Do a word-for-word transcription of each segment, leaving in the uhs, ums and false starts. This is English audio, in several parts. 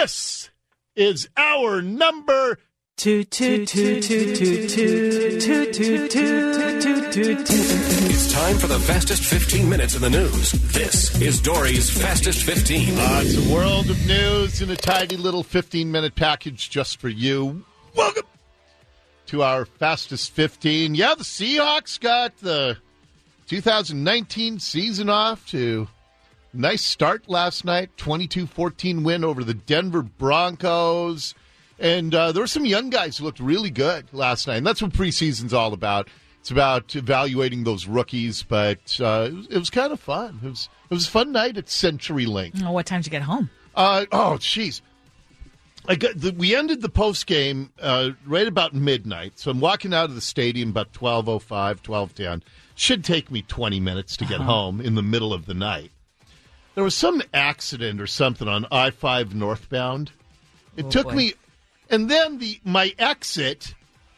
This is our number two two two two two two two two two two two. It's time for the fastest fifteen minutes in the news. This is Dory's Fastest fifteen. Uh, it's a world of news in a tiny little fifteen-minute package just for you. Welcome to our Fastest fifteen. Yeah, the Seahawks got the two thousand nineteen season off to a nice start last night. twenty-two fourteen win over the Denver Broncos. And uh, there were some young guys who looked really good last night. And that's what preseason's all about. It's about evaluating those rookies, but uh, it was, it was kind of fun. It was it was a fun night at CenturyLink. Oh, what time did you get home? Uh, oh, jeez. I got the, we ended the post game uh, right about midnight, so I'm walking out of the stadium about twelve oh five, twelve ten. Should take me twenty minutes to get uh-huh. home in the middle of the night. There was some accident or something on I five northbound. It oh, took boy. me, and then the my exit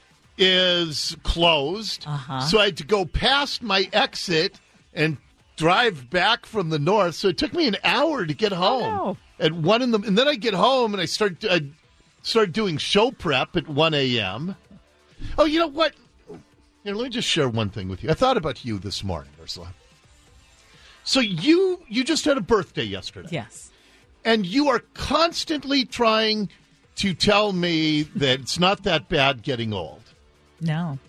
is closed, uh-huh. so I had to go past my exit and drive back from the north. So it took me an hour to get home. Oh, no. At one in the, and then I get home and I start I start doing show prep at one a.m. Oh, you know what? Here, let me just share one thing with you. I thought about you this morning, Ursula. So you you just had a birthday yesterday. Yes. And you are constantly trying to tell me that it's not that bad getting old. No.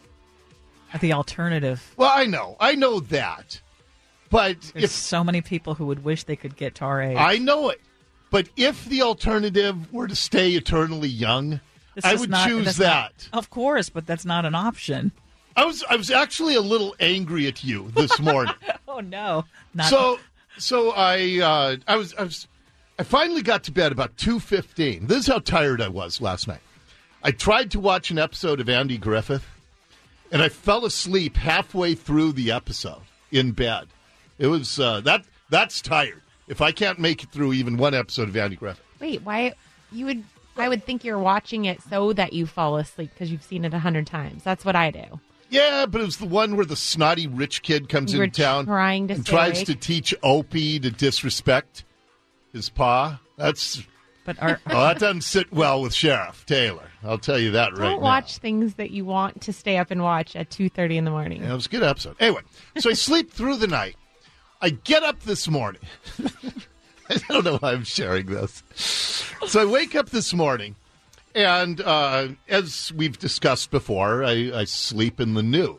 The alternative. Well, I know. I know that. But There's if so many people who would wish they could get to our age. I know it. But if the alternative were to stay eternally young, This I is would not- choose that's that. not- of course, but that's not an option. I was I was actually a little angry at you this morning. Oh no! Not so so I uh, I was I was I finally got to bed about two fifteen. This is how tired I was last night. I tried to watch an episode of Andy Griffith, and I fell asleep halfway through the episode in bed. It was uh, that that's tired. If I can't make it through even one episode of Andy Griffith. Wait, why you would? I would think you're watching it so that you fall asleep because you've seen it a hundred times. That's what I do. Yeah, but it was the one where the snotty rich kid comes You were into town trying to and stay tries awake? to teach Opie to disrespect his pa. That's But our, oh, that doesn't sit well with Sheriff Taylor. I'll tell you that right now. Don't watch things that you want to stay up and watch at two thirty in the morning. Yeah, it was a good episode. Anyway, so I sleep through the night. I get up this morning. I don't know why I'm sharing this. So I wake up this morning, and uh, as we've discussed before, I, I sleep in the nude.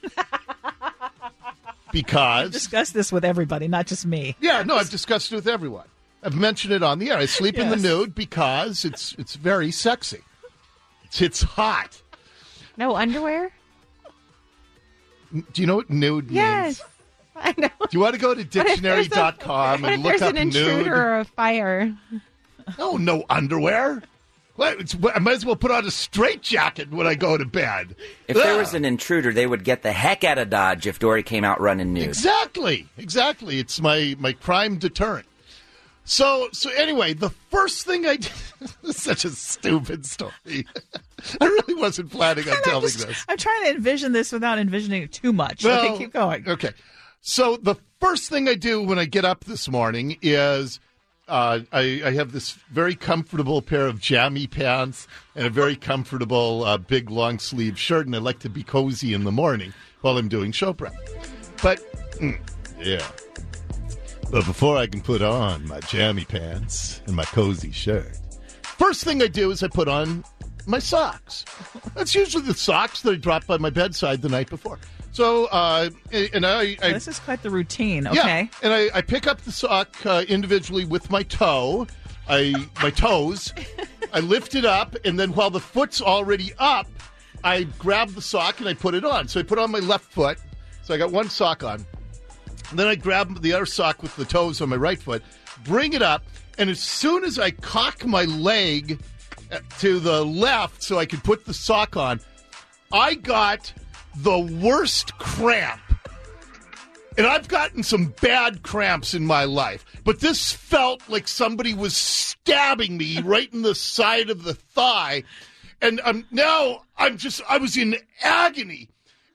Because... discuss this with everybody, not just me. Yeah, no, I've discussed it with everyone. I've mentioned it on the air. I sleep in the Yes. nude because it's it's very sexy. It's, it's hot. No underwear? Do you know what nude Yes. means? I know. Do you want to go to What if there's dictionary dot com What and if look there's up an intruder nude? or a fire? No, no underwear. What? It's, I might as well put on a straitjacket when I go to bed. If there Ugh. was an intruder, they would get the heck out of Dodge if Dory came out running nude. Exactly, exactly. It's my, my crime deterrent. So so anyway, the first thing I did this is such a stupid story. I really wasn't planning on I'm, telling just- this. I'm trying to envision this without envisioning it too much. Well, okay, keep going. Okay. So the first thing I do when I get up this morning is uh, I, I have this very comfortable pair of jammy pants and a very comfortable uh, big long sleeve shirt, and I like to be cozy in the morning while I'm doing show prep. But, mm, yeah. But before I can put on my jammy pants and my cozy shirt, first thing I do is I put on my socks. That's usually the socks that I dropped by my bedside the night before. So, uh, and I, I This is quite the routine, yeah, okay? and I, I pick up the sock uh, individually with my toe, I my toes. I lift it up, and then while the foot's already up, I grab the sock and I put it on. So I put on my left foot. So I got one sock on. And then I grab the other sock with the toes on my right foot, bring it up, and as soon as I cock my leg to the left so I can put the sock on, I got the worst cramp. And I've gotten some bad cramps in my life, but this felt like somebody was stabbing me right in the side of the thigh. And um, now I'm just, I was in agony.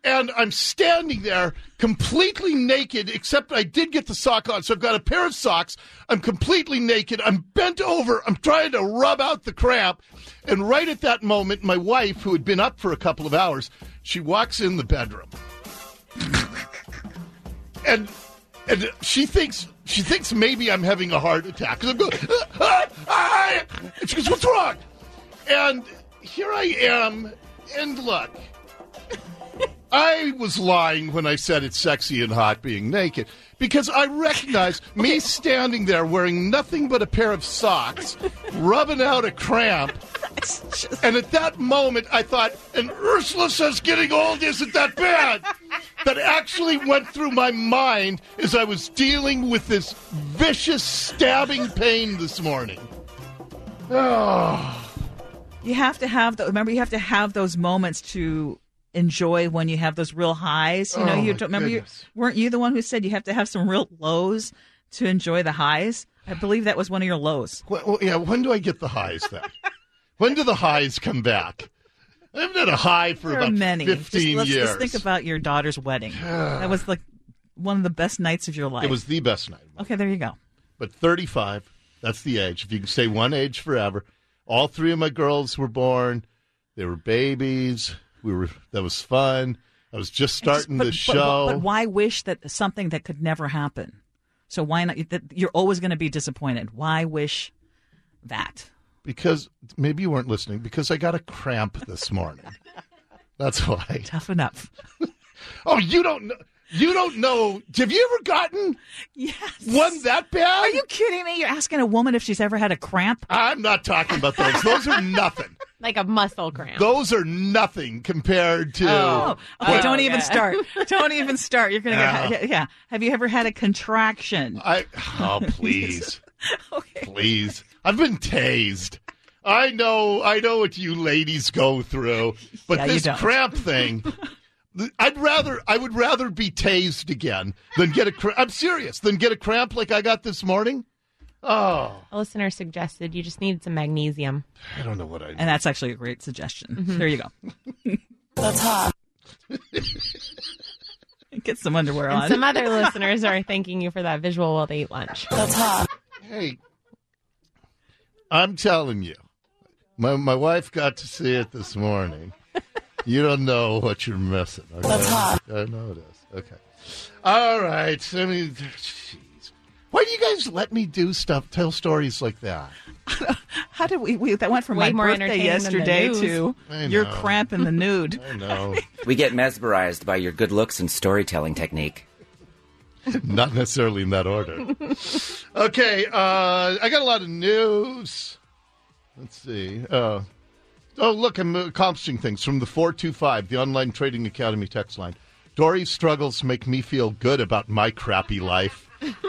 And I'm standing there completely naked, except I did get the sock on. So I've got a pair of socks. I'm completely naked. I'm bent over. I'm trying to rub out the cramp. And right at that moment, my wife, who had been up for a couple of hours, she walks in the bedroom. and and she thinks she thinks maybe I'm having a heart attack. Because I'm going, ah, ah, and she goes, what's wrong? And here I am. And look. I was lying when I said it's sexy and hot being naked because I recognize me standing there wearing nothing but a pair of socks, rubbing out a cramp. Just... And at that moment, I thought, and Ursula says getting old isn't that bad. That actually went through my mind as I was dealing with this vicious stabbing pain this morning. Oh. You have to have, the, remember, you have to have those moments to enjoy when you have those real highs. You know, oh you don't remember you, weren't you the one who said you have to have some real lows to enjoy the highs? I believe that was one of your lows. Well, well yeah, when do I get the highs then? When do the highs come back? I haven't had a high for there about are many. fifteen just, let's, years. Let's think about your daughter's wedding. That was like one of the best nights of your life. It was the best night. Okay, there you go. But thirty-five, that's the age. If you can stay one age forever. All three of my girls were born. They were babies. We were. That was fun. I was just starting just, but, the show. But, but why wish that something that could never happen? So why not? That you're always going to be disappointed. Why wish that? Because maybe you weren't listening. Because I got a cramp this morning. That's why. Tough enough. Oh, you don't know. You don't know. Have you ever gotten yes. one that bad? Are you kidding me? You're asking a woman if she's ever had a cramp? I'm not talking about those. Those are nothing. Like a muscle cramp. Those are nothing compared to. Oh, okay. Oh, don't okay. even start. Don't even start. You're gonna Uh, get. Yeah. Have you ever had a contraction? I. Oh, please, okay. please. I've been tased. I know. I know what you ladies go through, but Yeah, you this don't. cramp thing. I'd rather. I would rather be tased again than get a. Cramp. I'm serious. Than get a cramp like I got this morning. Oh. A listener suggested you just needed some magnesium. I don't know what I need. And that's actually a great suggestion. Mm-hmm. There you go. That's hot. Get some underwear And on. some other listeners are thanking you for that visual while they eat lunch. That's hot. Hey, I'm telling you, my my wife got to see it this morning. You don't know what you're missing. Okay? That's hot. I know it is. Okay. All right. I mean, jeez. Why do you guys let me do stuff, tell stories like that? How did we, we? That went from Way my more birthday entertaining than the yesterday news. to I your know. cramp in the nude. I know. We get mesmerized by your good looks and storytelling technique. Not necessarily in that order. Okay. Uh, I got a lot of news. Let's see. Uh, oh, look, I'm accomplishing things from the four two five, the Online Trading Academy text line. Dory's struggles make me feel good about my crappy life.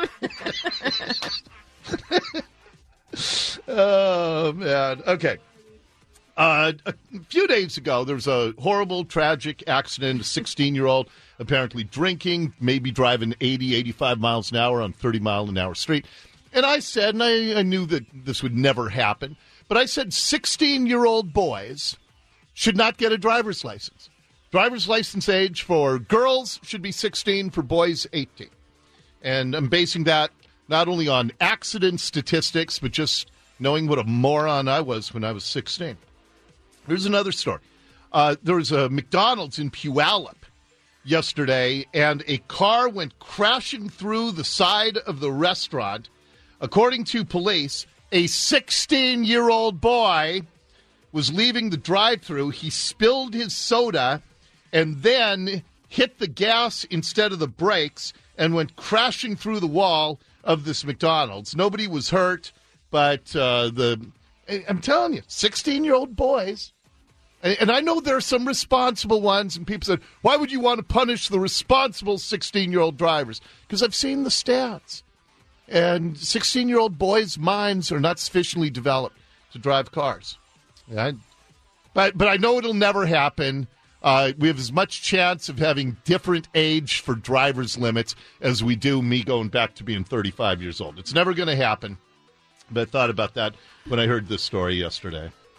Oh, man. Okay. Uh, a few days ago, there was a horrible, tragic accident. A sixteen-year-old apparently drinking, maybe driving eighty, eighty-five miles an hour on thirty mile an hour street. And I said, and I, I knew that this would never happen, but I said sixteen-year-old boys should not get a driver's license. Driver's license age for girls should be sixteen, for boys eighteen. And I'm basing that not only on accident statistics, but just knowing what a moron I was when I was sixteen. Here's another story. Uh, there was a McDonald's in Puyallup yesterday, and a car went crashing through the side of the restaurant. According to police, a sixteen-year-old boy was leaving the drive-thru. He spilled his soda and then hit the gas instead of the brakes and went crashing through the wall of this McDonald's. Nobody was hurt, but uh, the I'm telling you, sixteen-year-old boys. And, and I know there are some responsible ones, and people said, why would you want to punish the responsible sixteen-year-old drivers? Because I've seen the stats. And sixteen-year-old boys' minds are not sufficiently developed to drive cars. I, but, but I know it'll never happen. Uh, we have as much chance of having different age for driver's limits as we do me going back to being thirty-five years old. It's never going to happen. But I thought about that when I heard this story yesterday.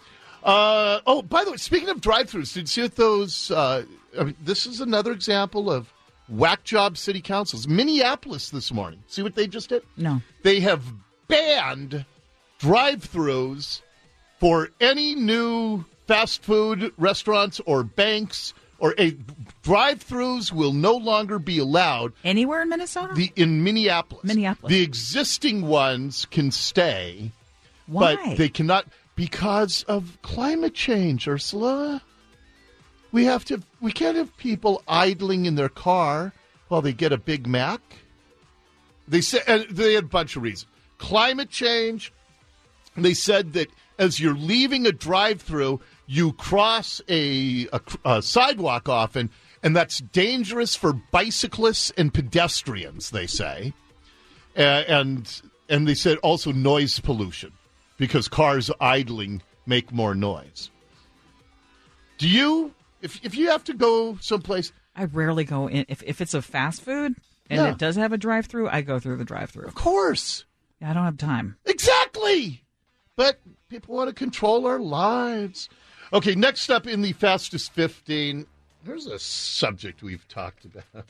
Uh, oh, by the way, speaking of drive-thrus, did you see what those? Uh, I mean, this is another example of whack job city councils. Minneapolis this morning. See what they just did? No. They have banned drive-thrus for any new fast food restaurants or banks. Or a drive-thrus will no longer be allowed. Anywhere in Minnesota? The in Minneapolis. Minneapolis. The existing ones can stay. Why? But they cannot because of climate change, Ursula. We have to. We can't have people idling in their car while they get a Big Mac. They said and they had a bunch of reasons. Climate change. They said that as you're leaving a drive-thru, you cross a, a, a sidewalk often, and that's dangerous for bicyclists and pedestrians. They say, uh, and and they said also noise pollution because cars idling make more noise. Do you, if if you have to go someplace? I rarely go in. If if it's a fast food and Yeah. it does have a drive-through, I go through the drive-through. Of course, I don't have time. exactly. But people want to control our lives. Okay, next up in the Fastest fifteen, here's a subject we've talked about.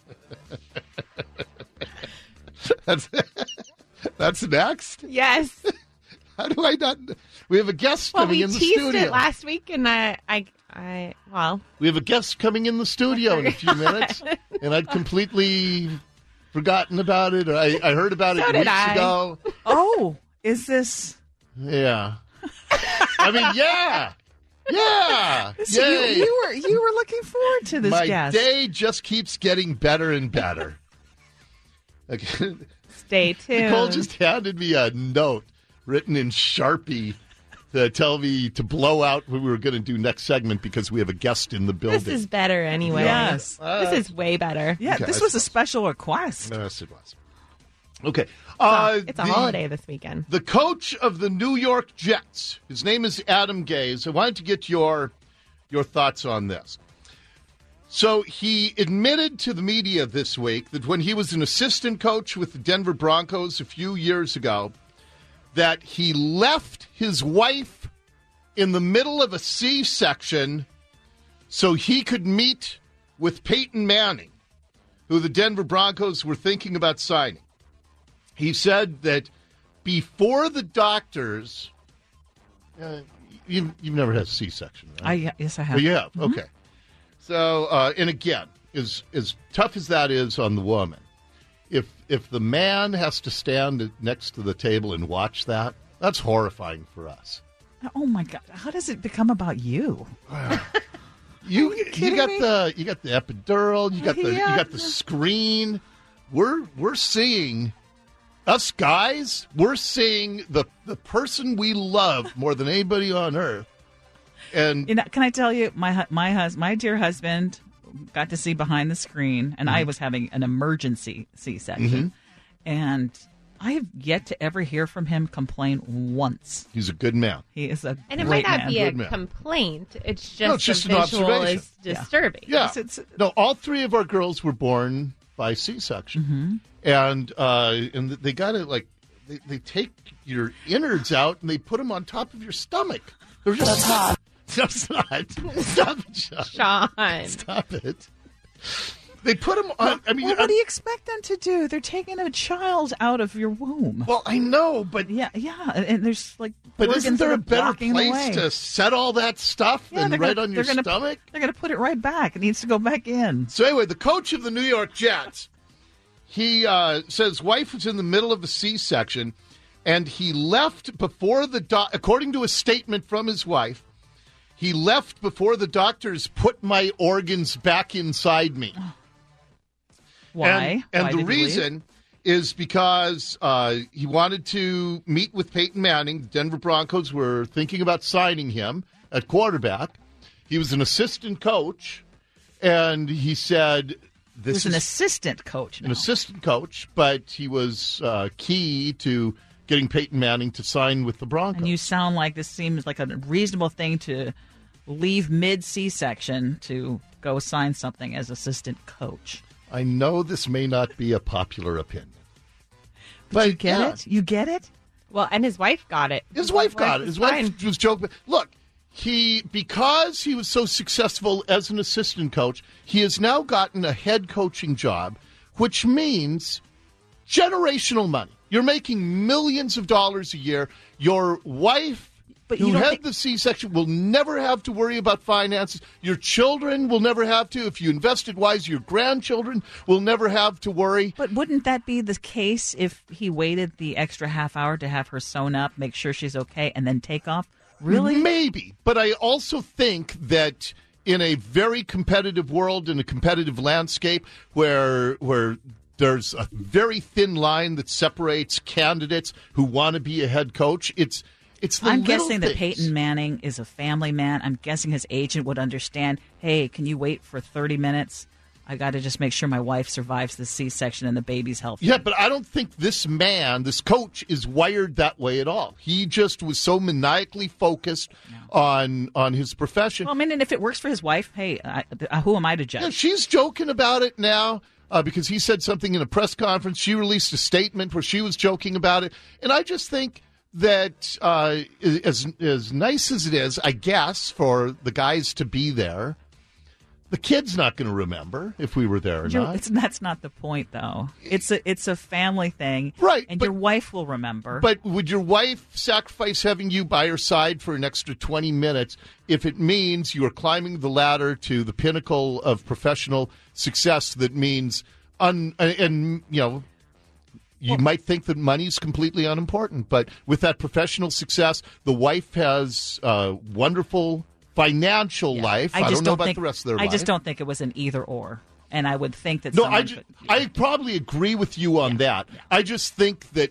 that's, that's next? Yes. How do I not? We have a guest Well, coming we in the teased studio. it last week, and I, I, I, well, We have a guest coming in the studio in a few minutes, and I'd completely forgotten about it. Or I, I heard about So it did weeks I. ago. Oh, is this? Yeah. I mean, yeah. Yeah. So you, Yay. you were you were looking forward to this My guest. day just keeps getting better and better. Okay. stay tuned. Nicole just handed me a note written in Sharpie to tell me to blow out what we were going to do next segment because we have a guest in the building. This is better anyway. Yes. This is way better. Yeah, Okay, this I was a suppose. special request. Yes, it was. Okay. Uh, It's a the- holiday this weekend. The coach of the New York Jets, his name is Adam Gase. I wanted to get your your thoughts on this. So he admitted to the media this week that when he was an assistant coach with the Denver Broncos a few years ago, that he left his wife in the middle of a C-section so he could meet with Peyton Manning, who the Denver Broncos were thinking about signing. He said that before the doctors, uh, you've, you've never had a C-section, right? I yes, I have. Oh, you have? Okay. So, uh, and again, as as tough as that is on the woman, if if the man has to stand next to the table and watch that, that's horrifying for us. Oh my God! How does it become about you? You you you kidding got me? the you got the epidural, you got the Yeah. you got the screen. We're we're seeing us guys. We're seeing the the person we love more than anybody on earth. And You know, can I tell you, my hu- my hus- my dear husband got to see behind the screen, and I was having an emergency C-section, and I have yet to ever hear from him complain once. he's a good man. He is a And it great might not man. be a Good man. complaint. It's just, No, it's just the an visual observation. is disturbing. Yeah. It's- it's- No, all three of our girls were born by C-section, and uh, and they got it like they, they take your innards out and they put them on top of your stomach. They're just That's not. That's not. Stop it, Sean. Sean. Stop it. They put them on. I mean, Well, what do you expect them to do? They're taking a child out of your womb. well, I know, but Yeah, yeah, and- and there's like but organs isn't there that a are better blocking the way. place to set all that stuff Yeah, than they're right gonna- on your they're gonna- stomach? They're going to put it right back. It needs to go back in. So anyway, the coach of the New York Jets, he uh, says wife was in the middle of a C-section, and he left before the doc. According to a statement from his wife, he left before the doctors put my organs back inside me. Why? And, and Why the did he leave? reason is because uh, he wanted to meet with Peyton Manning. The Denver Broncos were thinking about signing him at quarterback. He was an assistant coach, and he said, He "This was is an assistant coach. an now. assistant coach, but he was uh, key to getting Peyton Manning to sign with the Broncos." And you sound like this seems like a reasonable thing to leave mid C-section to go sign something as assistant coach. I know this may not be a popular opinion, But you get yeah, it? You get it? Well, and his wife got it. His wife got it. was His wife fine. was joking. Look, he, because he was so successful as an assistant coach, he has now gotten a head coaching job, which means generational money. You're making millions of dollars a year. Your wife, But you who don't had think- the C-section, will never have to worry about finances. Your children will never have to. If you invested wise, your grandchildren will never have to worry. But wouldn't that be the case if he waited the extra half hour to have her sewn up, make sure she's okay, and then take off? Really? Maybe. But I also think that in a very competitive world, in a competitive landscape where where there's a very thin line that separates candidates who want to be a head coach, it's it's the I'm little guessing that things. Peyton Manning is a family man. I'm guessing his agent would understand, hey, can you wait for thirty minutes? I got to just make sure my wife survives the C-section and the baby's healthy. Yeah, but I don't think this man, this coach, is wired that way at all. He just was so maniacally focused on on his profession. Well, I mean, and if it works for his wife, hey, I, uh, who am I to judge? Yeah, she's joking about it now uh, because he said something in a press conference. She released a statement where she was joking about it. And I just think that uh, as, as nice as it is, I guess, for the guys to be there, the kid's not going to remember if we were there or You're- not. It's, that's not the point, though. It's a it's a family thing, Right, And but- your wife will remember. But would your wife sacrifice having you by her side for an extra twenty minutes if it means you are climbing the ladder to the pinnacle of professional success that means, un, and, you know, you might think that money's completely unimportant, but with that professional success, the wife has a wonderful financial Yeah. life. I, just don't know about think, the rest of their I life. just don't think it was an either or, and I would think that. No, someone I, ju- could- I probably agree with you on that. I just think that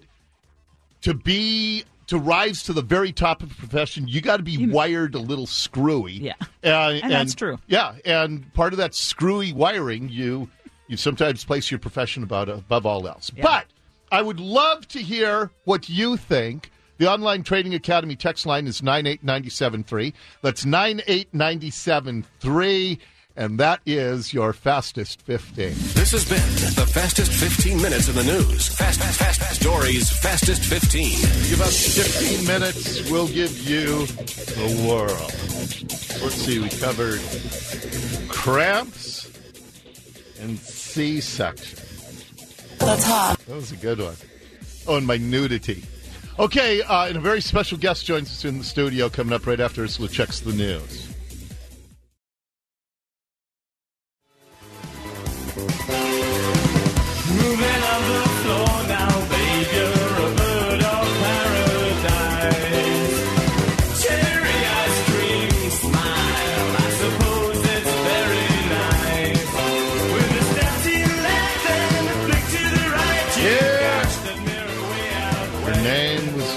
to be to rise to the very top of the profession, you got to be wired a little screwy. Yeah. Uh, And that's true. Yeah, and part of that screwy wiring, you you sometimes place your profession about above all else. Yeah. But I would love to hear what you think. The Online Trading Academy text line is nine eight nine seven three. That's nine eight nine seven three, and that is your fastest fifteen. This has been the fastest fifteen minutes in the news. Fast, fast, fast, fast. Dory's fastest fifteen. Give us fifteen minutes, we'll give you the world. Let's see, we covered cramps and C-section. That's hot. That was a good one. Oh, and my nudity. Okay, uh, and a very special guest joins us in the studio coming up right after Ursula checks the news. Moving on the floor now, babe. You're a bird of paradise. Cherry ice cream smile. I suppose it's very nice. With a step to your left and a flick to the right, you Yeah. catch the mirror way out. Her name was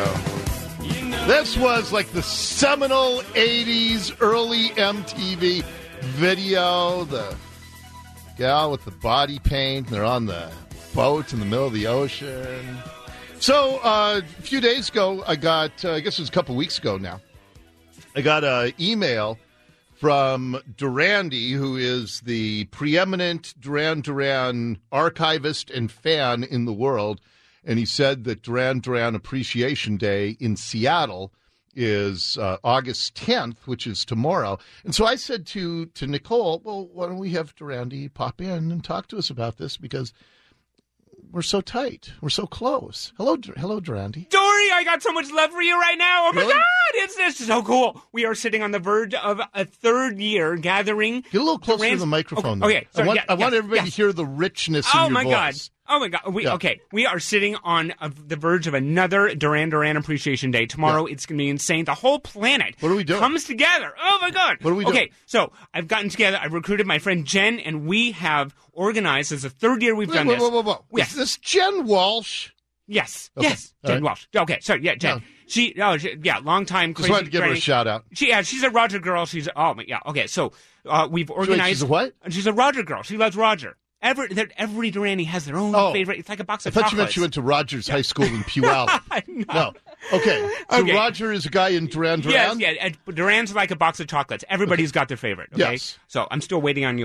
Rio. This was like the seminal eighties early M T V video. The gal with the body paint. They're on the boat in the middle of the ocean. So uh, a few days ago, I got, uh, I guess it was a couple weeks ago now, I got an email from Durandi, who is the preeminent Duran Duran archivist and fan in the world. And he said that Duran Duran Appreciation Day in Seattle is uh, August tenth, which is tomorrow. And so I said to to Nicole, well, why don't we have Durandi pop in and talk to us about this, because we're so tight. We're so close. Hello, Dur- hello, Durandi. Dory, I got so much love for you right now. Oh my Really? God, it's this is so cool. We are sitting on the verge of a third year gathering. Get a little closer Duran's- to the microphone. Okay, there. okay, sorry, I want, yeah, I want yes, everybody yes. to hear the richness in Oh your my voice. God. Oh my God. We, Yeah. Okay, we are sitting on uh, the verge of another Duran Duran Appreciation Day. Tomorrow, Yeah. it's going to be insane. The whole planet What are we doing? comes together. Oh my God. What are we doing? Okay, so I've gotten together. I've recruited my friend Jen, and we have organized, as the third year we've Whoa, done whoa, this. whoa, whoa, whoa. Yes. Is this Jen Walsh? Yes. Okay. Yes. All Jen right. Walsh. Okay, sorry. Yeah, Jen. No. She, oh, she, yeah, long time. Just crazy wanted to give her a granny. shout out. She, yeah, she's a Roger girl. She's oh my, yeah. Okay, so uh, we've organized. she's a what? She's a Roger girl. She loves Roger. Every that every Durandi has their own Oh. favorite. It's like a box I of thought you chocolates. meant she went to Rogers High School in Puyallup. No. Okay. So Okay. Roger is a guy in Duran Yes, Duran? yeah. and Duran's like a box of chocolates. Everybody's got their favorite. Okay. Yes. So I'm still waiting on yours.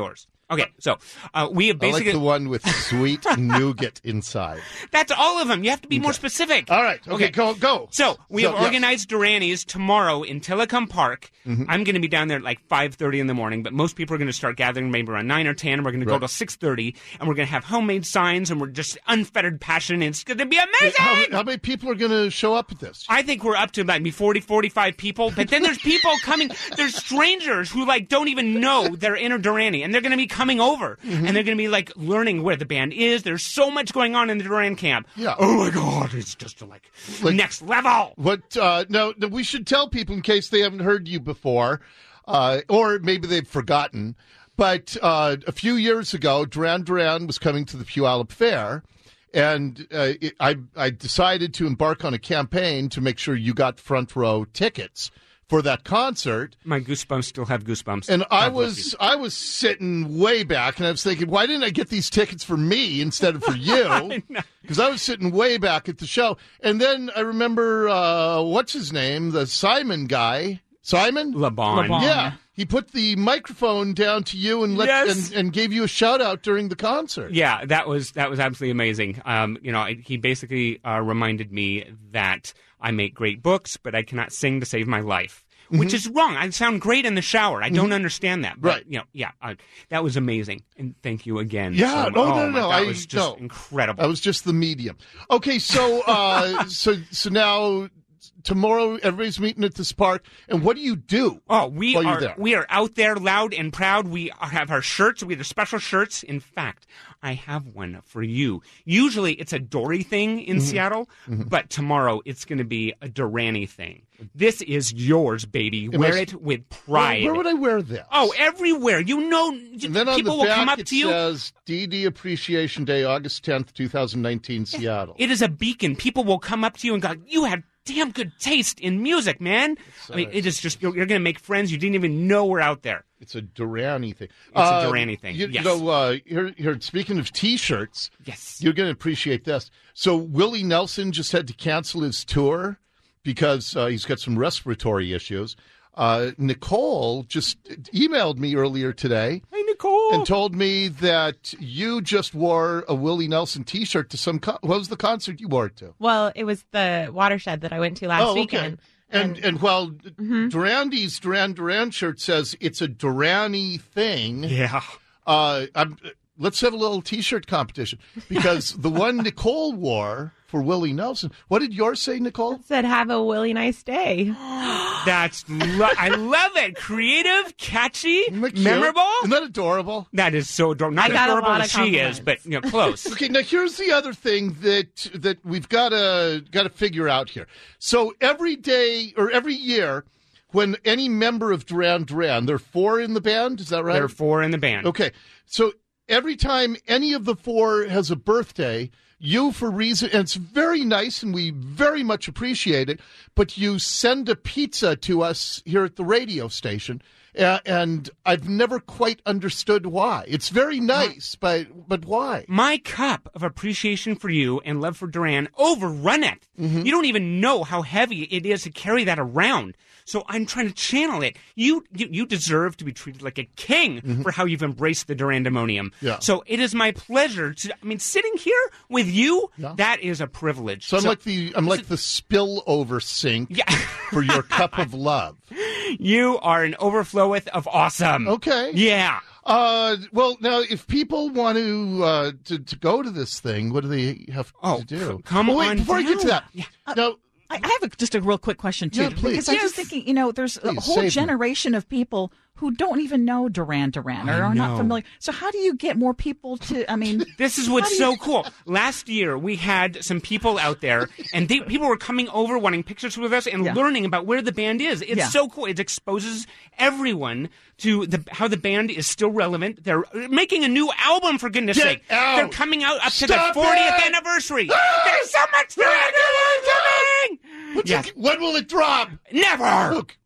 Okay, so uh, we have I like basically the one with sweet nougat inside. that's all of them. You have to be more specific. All right. Okay, go. go. So we So, have yes. organized Durani's tomorrow in Tillicum Park. Mm-hmm. I'm going to be down there at like five thirty in the morning, but most people are going to start gathering maybe around nine or ten. And we're going to go Right. till six thirty, and we're going to have homemade signs, and we're just unfettered passion, and it's going to be amazing. How, how many people are going to show up at this? I think we're up to about maybe forty, forty-five people, but then there's people coming. There's strangers who like don't even know they're in Durani, and they're going to be coming over, Mm-hmm. and they're going to be like learning where the band is. There's so much going on in the Duran camp. Yeah. Oh my God, it's just like, Like- next level. What? Uh, no, no, we should tell people in case they haven't heard you before, uh, or maybe they've forgotten. But uh, a few years ago, Duran Duran was coming to the Puyallup Fair, and uh, it, I, I decided to embark on a campaign to make sure you got front row tickets for that concert. My goosebumps still have goosebumps. And I God bless was you. I was sitting way back, and I was thinking, why didn't I get these tickets for me instead of for you? Because I was sitting way back at the show. And then I remember, uh, what's his name? The Simon guy. Simon? LeBon. LeBon. Yeah. He put the microphone down to you and let Yes. and, and gave you a shout out during the concert. Yeah, that was that was absolutely amazing. Um, you know, I, he basically uh, reminded me that I make great books, but I cannot sing to save my life. Which is wrong. I sound great in the shower. I don't understand that. But, Right. You know, yeah, uh, that was amazing. And thank you again. Yeah, so, no, oh no, my- no, That I- was just no. incredible. I was just the medium. Okay, so uh, so so now tomorrow everybody's meeting at this park, and what do you do? Oh, we while you're are there? we are out there loud and proud. We are, have our shirts. We have the special shirts. In fact, I have one for you. Usually it's a Dory thing in Mm-hmm. Seattle, but tomorrow it's going to be a Durani thing. This is yours, baby. Am Wear I- it with Where, pride. where would I wear this? Oh, everywhere. You know, And then on people the will back come up it to you. says D D Appreciation Day, August tenth, twenty nineteen, Seattle. It is a beacon. People will come up to you and go, "You had damn good taste in music, man." I mean, it is just you're, you're going to make friends you didn't even know were out there. It's a Durani thing. It's a Durani thing, You, yes. you know, uh, here, here, speaking of T-shirts, Yes. you're going to appreciate this. So Willie Nelson just had to cancel his tour because uh, he's got some respiratory issues. Uh, Nicole just emailed me earlier today Hey, Nicole. and told me that you just wore a Willie Nelson T-shirt to some. Con- what was the concert you wore it to? Well, it was the Watershed that I went to last Oh, okay. weekend. And and while Durandy's Duran Duran shirt says it's a Durani thing, Yeah. uh, I'm, let's have a little T-shirt competition because the one Nicole wore for Willie Nelson. What did yours say, Nicole? Said, have a really nice day. That's lo- I love it. Creative, catchy, Isn't that cute? memorable. Isn't that adorable? That is so adorable. Not I as got a adorable lot as of she is, but you know, close. Okay, now here's the other thing that that we've got to got to figure out here. So every day or every year, when any member of Duran Duran, there are four in the band, is that right? There are four in the band. Okay, so every time any of the four has a birthday, you, for reason, and it's very nice and we very much appreciate it, but you send a pizza to us here at the radio station, uh, and I've never quite understood why. It's very nice, but but why? My cup of appreciation for you and love for Duran overrun it. Mm-hmm. You don't even know how heavy it is to carry that around. So I'm trying to channel it. You you, you deserve to be treated like a king for how you've embraced the Durandemonium. Mm-hmm. Yeah. So it is my pleasure to. I mean, sitting here with you, that is a privilege. So I'm like the I'm like the spillover sink Yeah. for your cup of love. You are an overfloweth of awesome. Okay. Yeah. Uh, well, now if people want to uh, to to go to this thing, what do they have Oh, to do? c- come oh, wait, on before I get to that, down. now I I have a, just a real quick question too, Yeah, please. because I'm just Yes. thinking, you know, there's a Please, whole save me. generation of people who don't even know Duran Duran or I are not know. familiar. So how do you get more people to? I mean, This is what's so cool. Last year, we had some people out there, and they, people were coming over wanting pictures with us and Yeah. learning about where the band is. It's Yeah. so cool. It exposes everyone to the, how the band is still relevant. They're making a new album, for goodness Get sake. out. They're coming out up Stop to the fortieth it. anniversary. There's so much Duran Duran coming! what's Yes. it- when will it drop? Never! Look,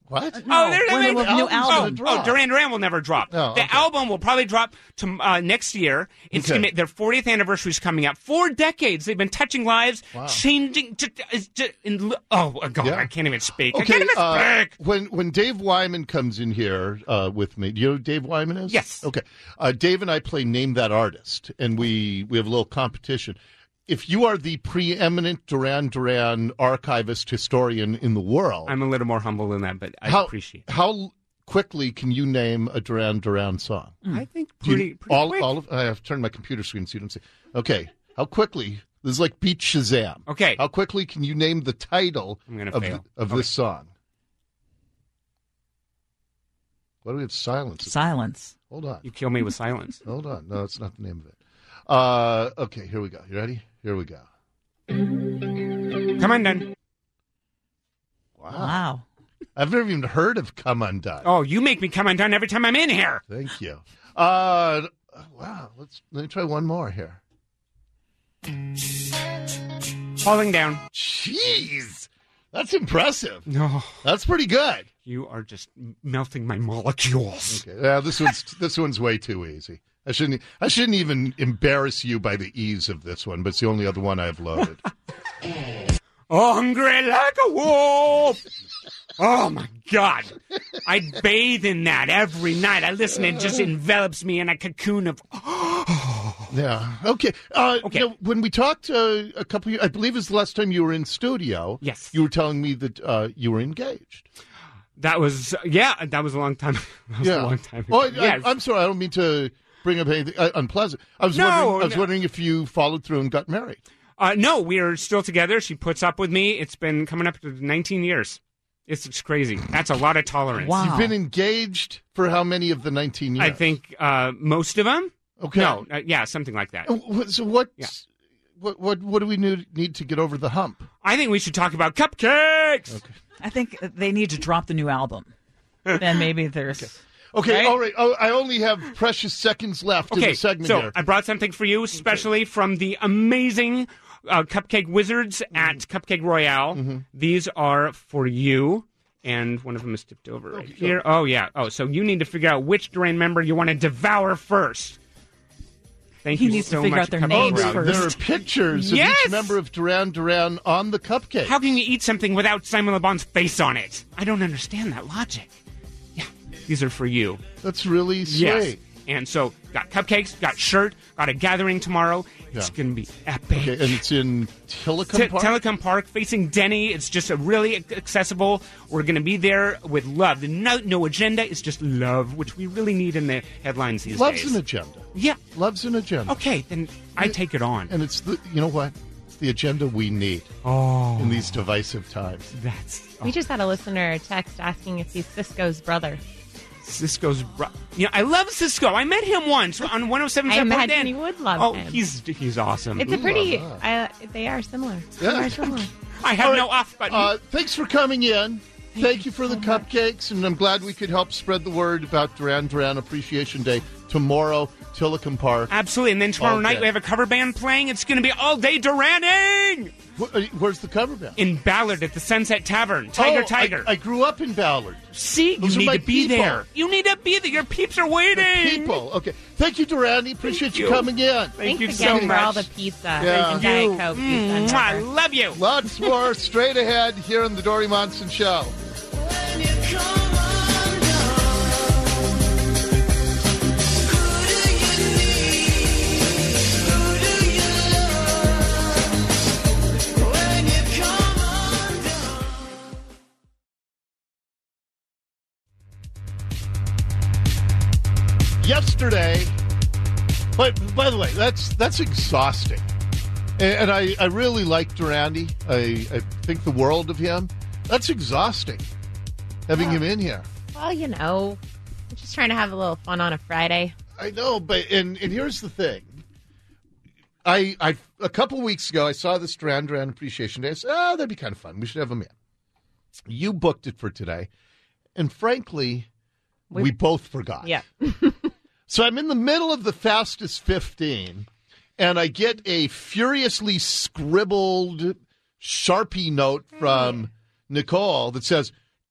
What? No, oh, there, when there- the the new album's album. gonna Oh, drop. Duran Duran will never drop. Oh, the okay. album will probably drop to uh, next year. It's Okay. gonna, their fortieth anniversary is coming up. Four decades they've been touching lives, Wow. changing. To, to, to, in, oh God, Yeah. I can't even speak. I Okay, can't even uh, speak. when when Dave Wyman comes in here uh, with me, do you know who Dave Wyman is? Yes. Okay. Uh, Dave and I play Name That Artist, and we, we have a little competition. If you are the preeminent Duran Duran archivist historian in the world, I'm a little more humble than that, but I how, appreciate it. how quickly can you name a Duran Duran song? I think Do you- pretty, pretty all, quick. all of, I have turned my computer screen so you don't see. Okay. How quickly? This is like Beat Shazam. Okay. How quickly can you name the title I'm gonna of, fail. of Okay. this song? Why do we have silence? Silence. Hold on. You kill me with silence. Hold on. No, that's not the name of it. Uh, okay, here we go. You ready? Here we go. Come on, then. Wow. Wow. I've never even heard of Come Undone. Oh, you make me come undone every time I'm in here. Thank you. Uh, wow. Let's let me try one more here. Falling down. Jeez. That's impressive. No, That's pretty good. you are just melting my molecules. Okay. Yeah, this one's this one's way too easy. I shouldn't I shouldn't even embarrass you by the ease of this one, but it's the only other one I've loaded. Hungry like a wolf. Oh my God. I bathe in that every night. I listen, it just envelops me in a cocoon of. Yeah. Okay. Uh, Okay. you know, when we talked uh, a couple, years, I believe it's the last time you were in studio. Yes. You were telling me that uh, you were engaged. That was, yeah, that was a long time. That was Yeah. a long time Oh, ago. I, yes. I, I'm sorry. I don't mean to bring up anything uh, unpleasant. I was No, wondering. I was no. wondering if you followed through and got married. Uh, no, we are still together. She puts up with me. It's been coming up to nineteen years. It's, it's crazy. That's a lot of tolerance. Wow. You've been engaged for how many of the nineteen years? I think uh, most of them. Okay. No, uh, yeah, something like that. Uh, wh- So what? Yeah. What? What? What do we need, need to get over the hump? I think we should talk about cupcakes. I think they need to drop the new album. Then maybe there's. Okay. Right? All right. Oh, I only have precious seconds left in Okay, the segment so here. I brought something for you, especially from the amazing uh, Cupcake Wizards at Cupcake Royale. These are for you, and one of them is tipped over right here. Oh, yeah. Oh, so you need to figure out which Duran member you want to devour first. Thank He you needs to so figure much, out their Cupcake names Royale. first. There are pictures of Yes! each member of Duran Duran on the cupcake. How can you eat something without Simon Le Bon's face on it? I don't understand that logic. Yeah, these are for you. That's really sweet. Yes. And so, got cupcakes, got shirt, got a gathering tomorrow. It's Yeah. going to be epic. Okay, and it's in Tillicum Te- Park? Telecom Park, facing Denny. It's just a really accessible. We're going to be there with love. No, no agenda. It's just love, which we really need in the headlines these Love's days. an agenda. yeah. Love's an agenda. Okay, then I take it on. And it's the, you know what? It's the agenda we need Oh, in these divisive times. that's We just had a listener text asking if he's Cisco's brother. Cisco's. Bro- you know, I love Cisco. I met him once on one oh seven I point one. imagine you would love Oh, him. he's he's awesome. It's a pretty. la Uh, they are similar. Yeah. They are similar. I have All right, no off button. Uh, thanks for coming in. Thank, you for the cupcakes, and I'm glad we could help spread the word about Duran Duran Appreciation Day tomorrow, Tillicum Park. Absolutely. And then tomorrow Okay. night we have a cover band playing. It's going to be all day Duranning Wh- uh, Where's the cover band? in Ballard at the Sunset Tavern. Tiger, Oh, Tiger. I, I grew up in Ballard. See, Those you are need my to be people. there. You need to be there. Your peeps are waiting. People. Okay. Thank you, Durandi. Appreciate Thank you you. coming in. Thank Thanks you again so for much. all the pizza Yeah. and Thank Diet you. Coke. Mm, pizza mwah, I and love you. Lots more straight ahead here on the Dory Monson Show. When you come undone, who do you need? Who do you love? When you come undone. Yesterday, but by the way, that's that's exhausting. And, and I, I really like Durandi. I, I think the world of him. That's exhausting, having him in here. Well, you know, I'm just trying to have a little fun on a Friday. I know, but and, and here's the thing. I I a couple weeks ago I saw this Duran Duran Appreciation Day. I said, oh, that'd be kind of fun. We should have him in. You booked it for today, and frankly, we, We- both forgot. Yeah. So I'm in the middle of the fastest fifteen, and I get a furiously scribbled Sharpie note from Nicole that says,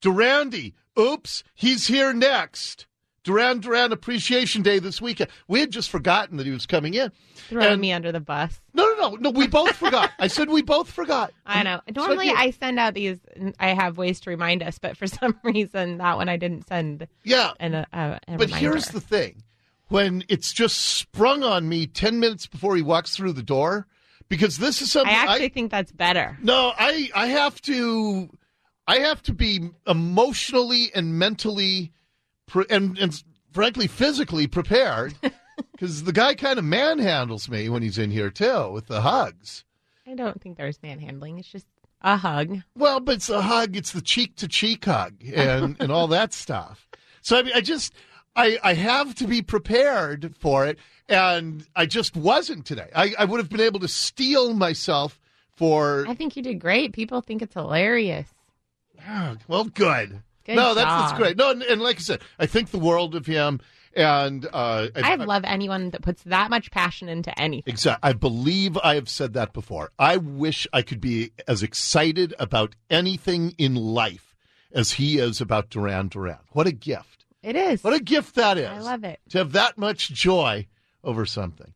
Durandi, oops, he's here next. Duran Duran Appreciation Day this weekend. We had just forgotten that he was coming in. Throwing And- me under the bus. No, no, no, no. We both forgot. I said we both forgot. I know. It's Normally, like you- I send out these. I have ways to remind us, but for some reason, that one I didn't send. Yeah, And a, a, a but reminder. here's the thing: when it's just sprung on me ten minutes before he walks through the door, because this is I something actually think that's better. No, I I have to I have to be emotionally and mentally pre- and and frankly physically prepared because the guy kind of manhandles me when he's in here too with the hugs. I don't think there's manhandling. It's just a hug. Well, but it's a hug. It's the cheek to cheek hug and and all that stuff. So I mean, I just I I have to be prepared for it, and I just wasn't today. I I would have been able to steel myself for. I think you did great. People think it's hilarious. Oh, well, good. Good no, that's, that's job. great. No, and, and like I said, I think the world of him, and uh, I love anyone that puts that much passion into anything. Exactly. I believe I have said that before. I wish I could be as excited about anything in life as he is about Duran Duran. What a gift! It is. What a gift that is. I love it. To have that much joy over something.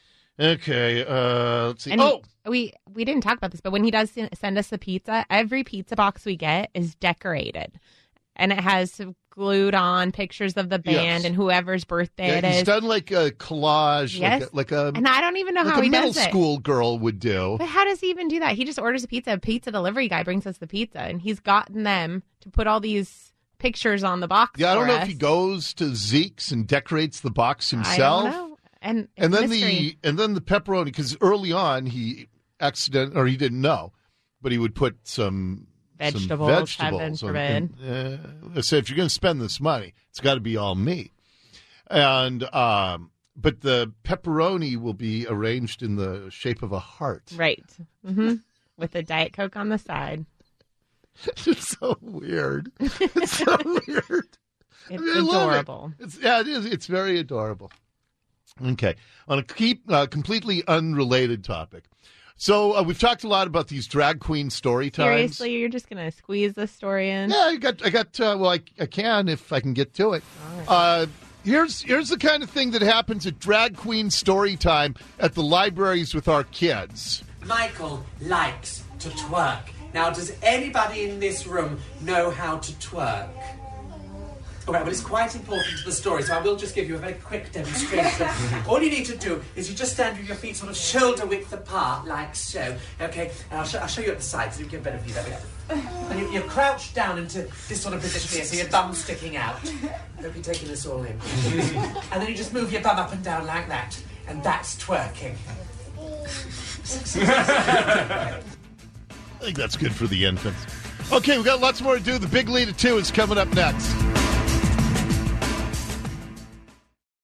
Okay, uh, let's see. And oh, we we didn't talk about this, but when he does send us the pizza, every pizza box we get is decorated, and it has glued on pictures of the band Yes. and whoever's birthday yeah, it he's is. done like a collage, Yes. like a, like a, And I don't even know like how a he middle does it. school girl would do. But how does he even do that? He just orders a pizza. A pizza delivery guy brings us the pizza, and he's gotten them to put all these pictures on the box. Yeah, I don't for know us. if he goes to Zeke's and decorates the box I himself. don't know. And it's And then mystery. the and then the pepperoni, because early on he accident or he didn't know, but he would put some Vegetables, some heaven vegetables. on- forbid. and, uh, so if you're going to spend this money, it's got to be all meat. And um, but the pepperoni will be arranged in the shape of a heart. Right. hmm With a Diet Coke on the side. It's so weird. It's so weird. It's I love it. adorable. It's, yeah, it is. It's very adorable. Okay. On a keep, uh, completely unrelated topic. So uh, we've talked a lot about these drag queen story times. Seriously, you're just going to squeeze this story in? Yeah, I got, I got. Uh, well, I, I can if I can get to it. Uh, here's here's the kind of thing that happens at drag queen story time at the libraries with our kids. Michael likes to twerk. Now, does anybody in this room know how to twerk? All right, well, it's quite important to the story, so I will just give you a very quick demonstration. All you need to do is you just stand with your feet sort of shoulder width apart, like so. Okay, and I'll, sh- I'll show you at the side so you can get a better view. That way. And you, you're crouched down into this sort of position here, so your bum's sticking out. Hope you're taking this all in. And then you just move your bum up and down like that, and that's twerking. I think that's good for the infants. Okay, we've got lots more to do. The big lead at two is coming up next.